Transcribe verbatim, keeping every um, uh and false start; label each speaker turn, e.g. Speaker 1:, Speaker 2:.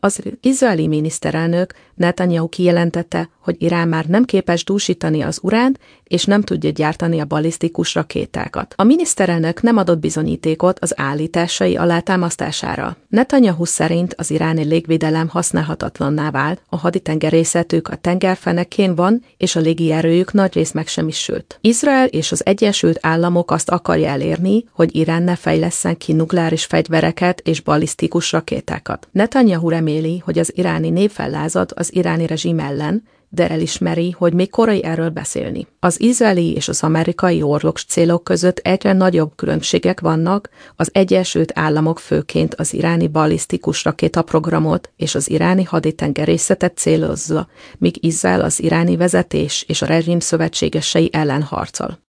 Speaker 1: Az izraeli miniszterelnök Netanyahu kijelentette, hogy Irán már nem képes dúsítani az uránt, és nem tudja gyártani a balisztikus rakétákat. A miniszterelnök nem adott bizonyítékot az állításai alátámasztására. Netanyahu szerint az iráni légvédelem használhatatlanná vált, a haditengerészetük a tengerfenekén van, és a légierőjük nagyrészt megsemmisült. Izrael és az Egyesült Államok azt akarja elérni, hogy Irán ne fejlesszen ki nukleáris fegyvereket és balisztikus rakétákat. Netanyahu reméli, hogy az iráni nép fellázad az iráni rezsim ellen, de elismeri, hogy még korai erről beszélni. Az izraeli és az amerikai orvoks célok között egyre nagyobb különbségek vannak, az Egyesült Államok főként az iráni balisztikus rakétaprogramot és az iráni haditengerészetet célozza, míg Izrael az iráni vezetés és a rezsim szövetségesei ellen harcol.